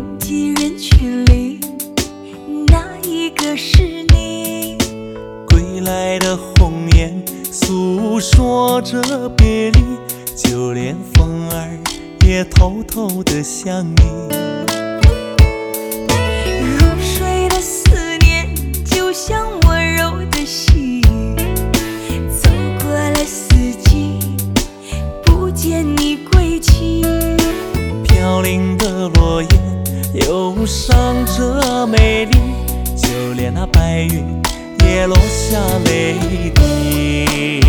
拥挤人群里，哪一个是你？ 归来的红颜诉说着别离，就连风儿也偷偷地想你。 入睡的思念就像温柔的细雨，走过了四季，不见你归期。 飘零的落叶忧伤着美丽，就连那白云也落下泪滴。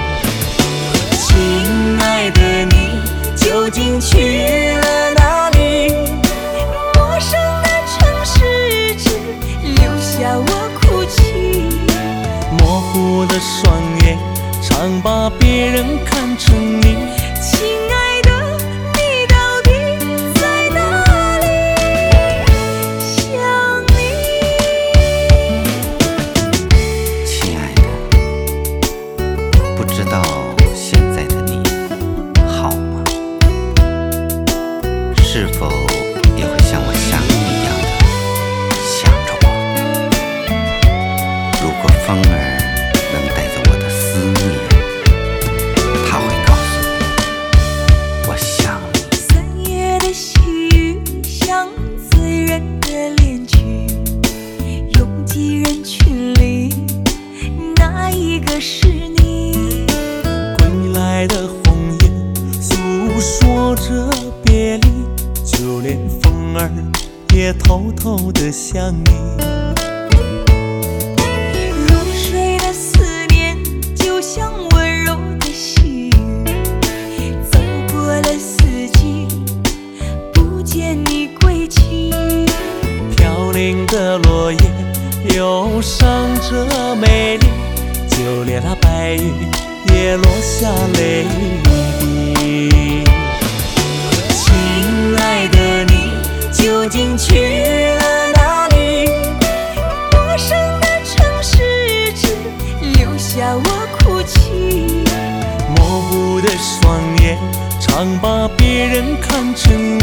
亲爱的你究竟去了哪里？ 陌生的城市只留下我哭泣， 模糊的双眼常把别人看成你。 亲爱的你到底在哪里？想你。 亲爱的，不知道现在的你好吗？是否也会像我想你一样的想着我？如果风儿能带走我的思念，它会告诉你我想你。 3月的细雨像醉人的恋曲，拥挤人群里，哪一个是你？ 归来的红颜诉说着别离，就连风儿也偷偷地想你。 入睡的思念就像温柔的细雨，走过了四季，不见你归期。 飘零的落叶忧伤着美丽，就连那白云也落下泪滴。亲爱的你究竟去了哪里？ 陌生的城市只留下我哭泣， 模糊的双眼常把别人看成